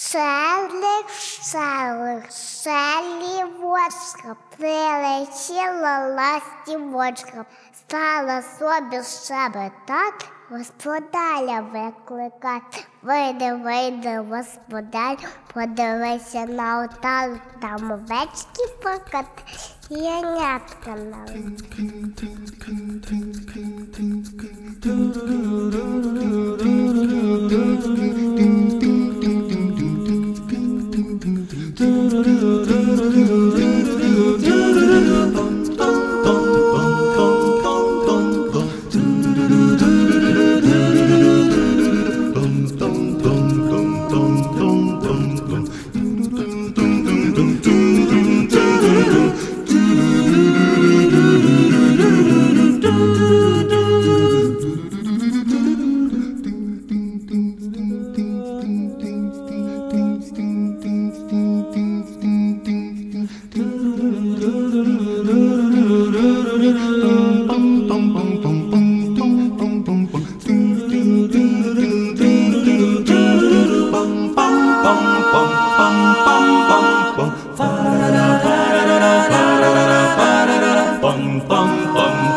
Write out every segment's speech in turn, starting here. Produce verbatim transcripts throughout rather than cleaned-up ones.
Шелик, шелик, шелівочка, прилетіла ластівочка, стала собі щебетати, господаря викликати. Вийди, вийди, господар, подивися на оталу, там овечки покати, янятка налить.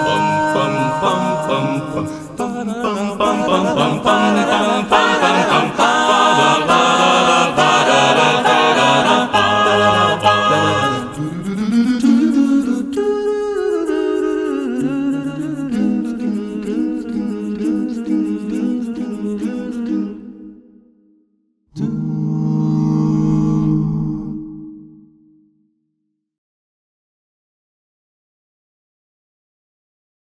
Bum, bum, bum, bum, bum, bum, bum, bum, bum, bum, bum, bum.